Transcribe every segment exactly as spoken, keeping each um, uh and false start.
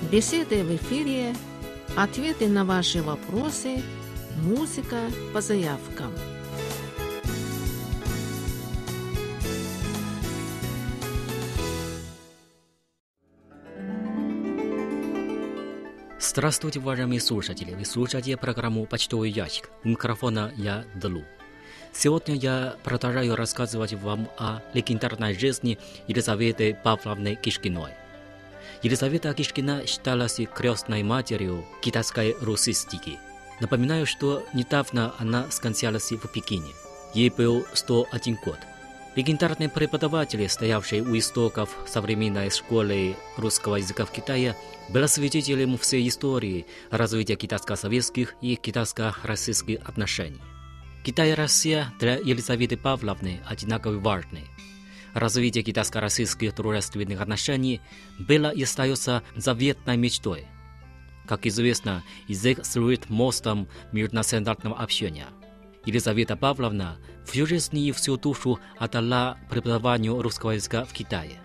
Беседы в эфире, ответы на ваши вопросы, музыка по заявкам. Здравствуйте, уважаемые слушатели! Вы слушаете программу «Почтовый ящик». У микрофона я, Далу. Сегодня я продолжаю рассказывать вам о легендарной жизни Елизаветы Павловны Кишкиной. Елизавета Кишкина считалась крестной матерью китайской русистики. Напоминаю, что недавно она скончалась в Пекине. Ей был сто один год. Легендарный преподаватель, стоявший у истоков современной школы русского языка в Китае, был свидетелем всей истории развития китайско-советских и китайско-российских отношений. Китай и Россия для Елизаветы Павловны одинаково важны. Развитие китайско-российских дружественных отношений было и остается заветной мечтой. Как известно, язык служит мостом межнационального общения. Елизавета Павловна всю жизнь и всю душу отдала преподаванию русского языка в Китае.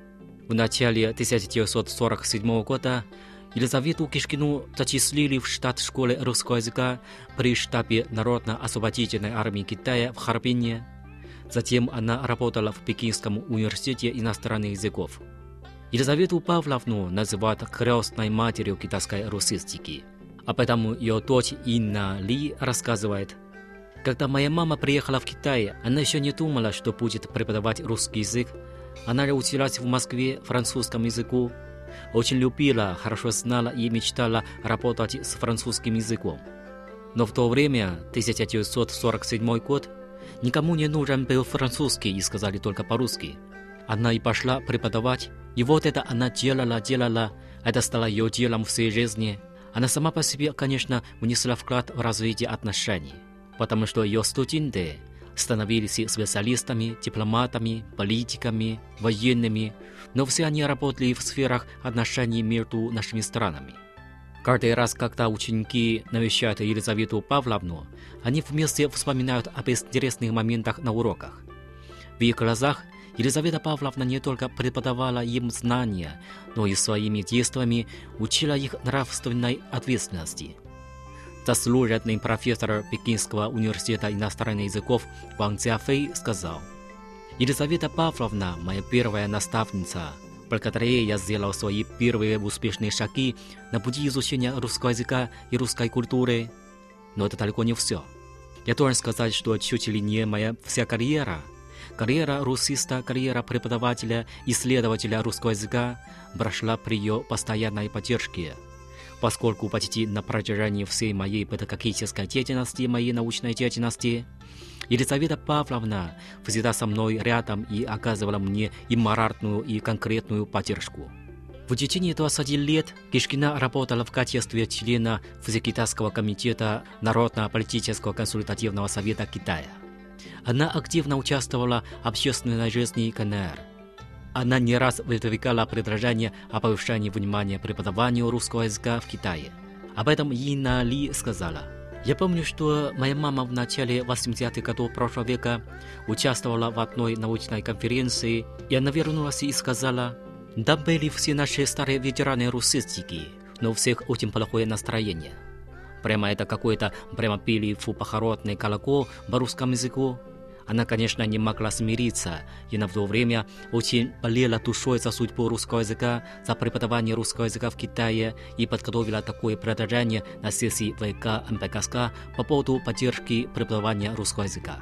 В начале тысяча девятьсот сорок седьмого года Елизавету Кишкину зачислили в штат школы русского языка при штабе Народно-освободительной армии Китая в Харбине. Затем она работала в Пекинском университете иностранных языков. Елизавету Павловну называют крестной матерью китайской русистики. Об этом ее дочь Инна Ли рассказывает. Когда моя мама приехала в Китай, она еще не думала, что будет преподавать русский язык. Она училась в Москве французскому языку. Очень любила, хорошо знала и мечтала работать с французским языком. Но в то время, тысяча девятьсот сорок седьмой год, никому не нужен был французский и сказали только по-русски. Она и пошла преподавать, и вот это она делала, делала, это стало ее делом всей жизни. Она сама по себе, конечно, внесла вклад в развитие отношений, потому что ее студенты становились специалистами, дипломатами, политиками, военными, но все они работали в сферах отношений между нашими странами. Каждый раз, когда ученики навещают Елизавету Павловну, они вместе вспоминают об интересных моментах на уроках. В их глазах Елизавета Павловна не только преподавала им знания, но и своими действиями учила их нравственной ответственности. Заслуженный профессор Пекинского университета иностранных языков Ван Цзяфэй сказал: «Елизавета Павловна – моя первая наставница. Благодаря ей я сделал свои первые успешные шаги на пути изучения русского языка и русской культуры. Но это далеко не все. Я должен сказать, что чуть ли не моя вся карьера, карьера русиста, карьера преподавателя, исследователя русского языка прошла при ее постоянной поддержке. Поскольку почти на протяжении всей моей педагогической деятельности, моей научной деятельности, Елизавета Павловна всегда со мной рядом и оказывала мне и моральную, и конкретную поддержку». В течение двадцати лет Кишкина работала в качестве члена Всекитайского комитета Народно-политического консультативного совета Китая. Она активно участвовала в общественной жизни КНР. Она не раз выдвигала предложение о повышении внимания преподаванию русского языка в Китае. Об этом Инна Ли сказала: «Я помню, что моя мама в начале восьмидесятых годов прошлого века участвовала в одной научной конференции, и она вернулась и сказала: там были все наши старые ветераны русистики, но у всех очень плохое настроение. Прямо это какое-то, прямо пели фу похоронный колокол по русскому языку». Она, конечно, не могла смириться, и на то время очень болела душой за судьбу русского языка, за преподавание русского языка в Китае и подготовила такое предложение на сессии ВК эм пэ ка эс ка по поводу поддержки преподавания русского языка.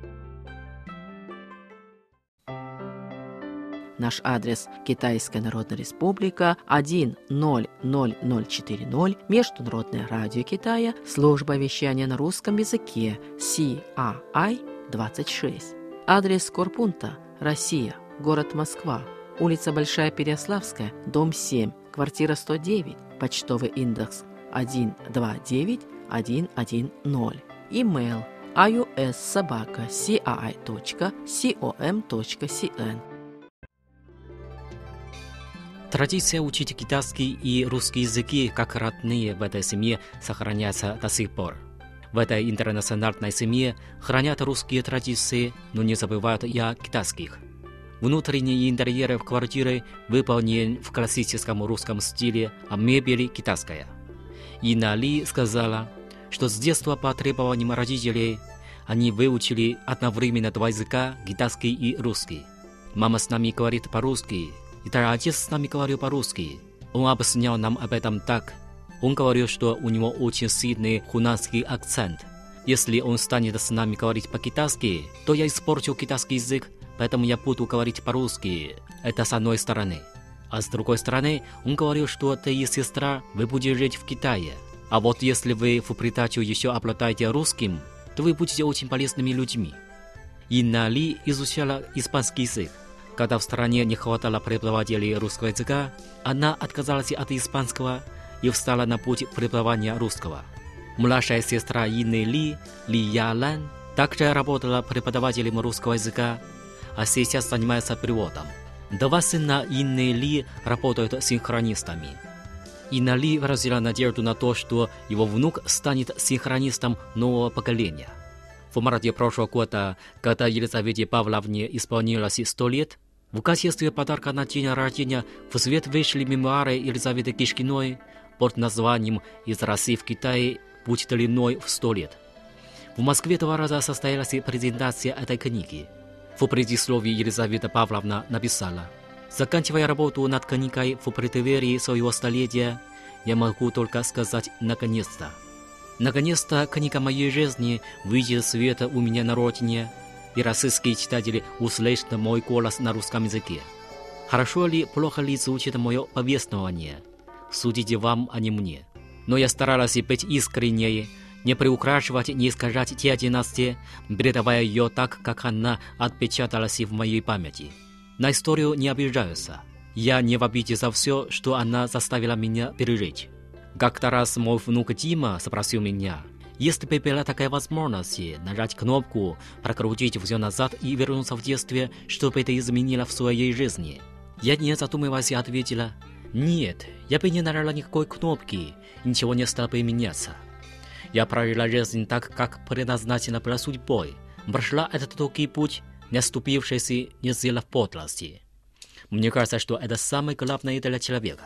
Наш адрес: Китайская Народная Республика, один ноль ноль ноль четыре ноль, Международное радио Китая, служба вещания на русском языке, Си А Ай двадцать шесть. Адрес Корпунта, Россия, город Москва, улица Большая Переяславская, дом семь, квартира сто девять, почтовый индекс один два девять один один ноль. Имейл ай ю эс собака си а ай точка ком точка си эн. Традиция учить китайский и русский языки как родные в этой семье сохраняется до сих пор. В этой интернациональной семье хранят русские традиции, но не забывают и о китайских. Внутренний интерьер квартиры выполнен в классическом русском стиле, а мебель китайская. Инна Ли сказала, что с детства по требованиям родителей они выучили одновременно два языка, китайский и русский. Мама с нами говорит по-русски, и даже отец с нами говорил по-русски. Он объяснял нам об этом так. Он говорил, что у него очень сильный хунанский акцент. Если он станет с нами говорить по-китайски, то я испорчу китайский язык, поэтому я буду говорить по-русски. Это с одной стороны. А с другой стороны, он говорил, что ты и сестра, вы будете жить в Китае. А вот если вы в придачу еще обладаете русским, то вы будете очень полезными людьми. Инна Ли изучала испанский язык. Когда в стране не хватало преподавателей русского языка, она отказалась от испанского и встала на путь преподавания русского. Младшая сестра Инны Ли, Ли Ялан, также работала преподавателем русского языка, а сейчас занимается переводом. Два сына Инны Ли работают синхронистами. Инна Ли выразила надежду на то, что его внук станет синхронистом нового поколения. В марте прошлого года, когда Елизавете Павловне исполнилось сто лет, в качестве подарка на день рождения в свет вышли мемуары Елизаветы Кишкиной под названием «Из России в Китае. Путь длиной в сто лет». В Москве два раза состоялась презентация этой книги. В предисловии Елизавета Павловна написала: «Заканчивая работу над книгой в преддверии своего столетия, я могу только сказать «наконец-то». Наконец-то книга моей жизни выйдет в свет у меня на родине, и российские читатели услышат мой голос на русском языке. Хорошо ли, плохо ли звучит мое повествование? Судите вам, а не мне. Но я старалась быть искренней, не приукрашивать, не искажать театральности, передавая ее так, как она отпечаталась в моей памяти. На историю не обижаются. Я не в обиде за все, что она заставила меня пережить. Как-то раз мой внук Дима спросил меня, если бы была такая возможность нажать кнопку, прокрутить все назад и вернуться в детстве, что бы это изменило в своей жизни? Я, не задумываясь, ответила: нет, я бы не нажала никакой кнопки, ничего не стало бы меняться. Я прожила жизнь так, как предназначена была судьбой, прошла этот долгий путь, не оступившись и не сделав подлости. Мне кажется, что это самое главное для человека.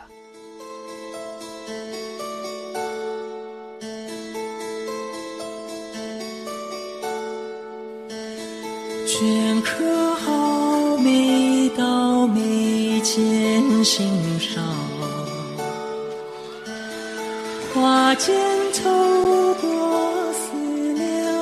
镌刻好每道眉间心上，花间透过思量，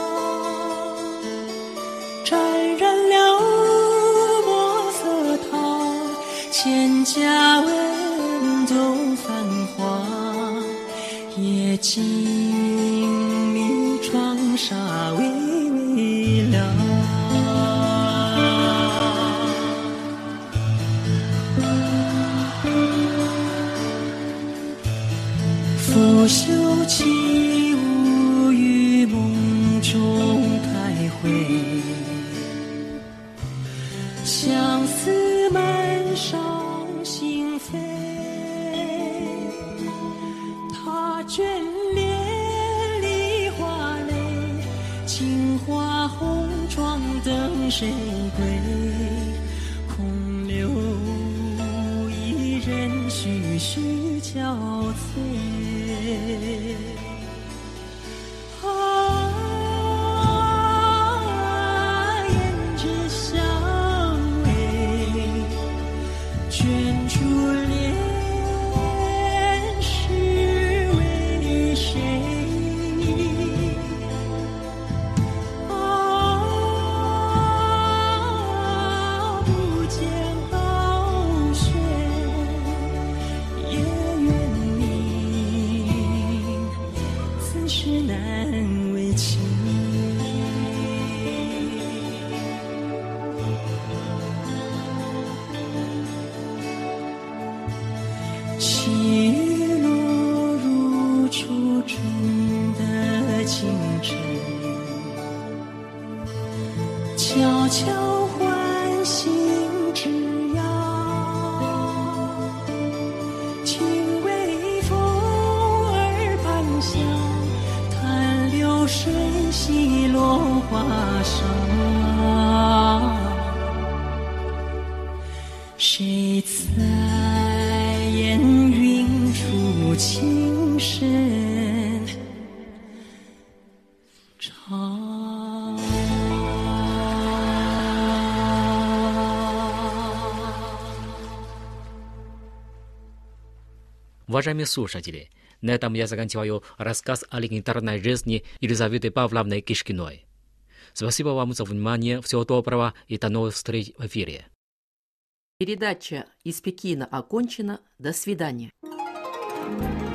沾染了墨色烫，千家文中繁华，夜静谧窗纱微微亮。 拂袖起舞于梦中徘徊，相思满上心扉。他眷恋梨花泪，青花红妆等谁归？空留一人徐徐憔悴。 啊，胭脂香味，卷珠帘是为谁？啊，不见高轩，夜远明。 是难为情，细雨落入初春的清晨，悄悄唤醒枝桠，轻微风儿伴响。 水洗落花裳， Уважаемые слушатели, на этом я заканчиваю рассказ о легендарной жизни Елизаветы Павловны Кишкиной. Спасибо вам за внимание, всего доброго и до новых встреч в эфире. Передача из Пекина окончена. До свидания.